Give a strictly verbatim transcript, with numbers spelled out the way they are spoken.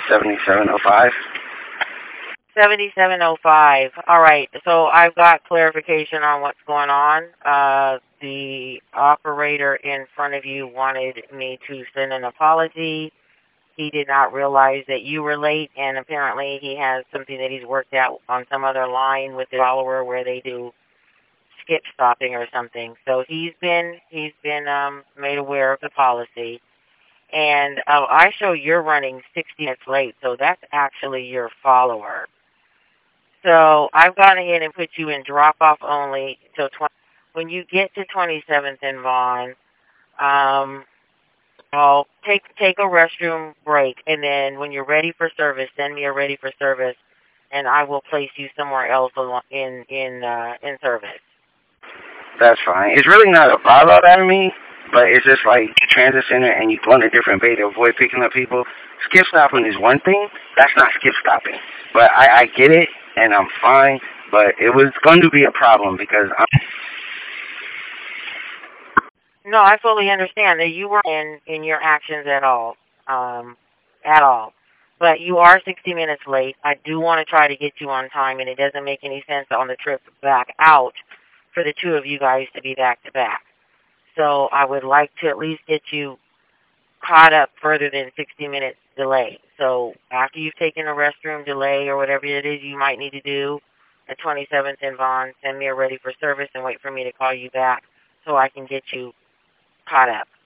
seventy-seven oh five. seventy-seven oh five. All right. So I've got clarification on what's going on. Uh, the operator in front of you wanted me to send an apology. He did not realize that you were late, and apparently he has something that he's worked out on some other line with the follower where they do skip stopping or something. So he's been he's been um, made aware of the policy. And uh, I show you're running sixty minutes late, so that's actually your follower. So I've gone ahead and put you in drop-off only till twenty. When you get to twenty-seventh and Vaughn, um, I'll take take a restroom break, and then when you're ready for service, send me a ready for service, and I will place you somewhere else in in uh, in service. That's fine. It's really not a problem out of me, but it's just like transit center, and you go in a different bay to avoid picking up people. Skip stopping is one thing. That's not skip stopping. But I, I get it, and I'm fine. But it was going to be a problem because I'm... No, I fully understand that you weren't in, in your actions at all, um, at all. But you are sixty minutes late. I do want to try to get you on time, and it doesn't make any sense on the trip back out for the two of you guys to be back to back. So I would like to at least get you caught up further than sixty minutes delay. So after you've taken a restroom delay or whatever it is you might need to do at twenty-seventh and Vaughn, send me a ready for service and wait for me to call you back so I can get you caught up.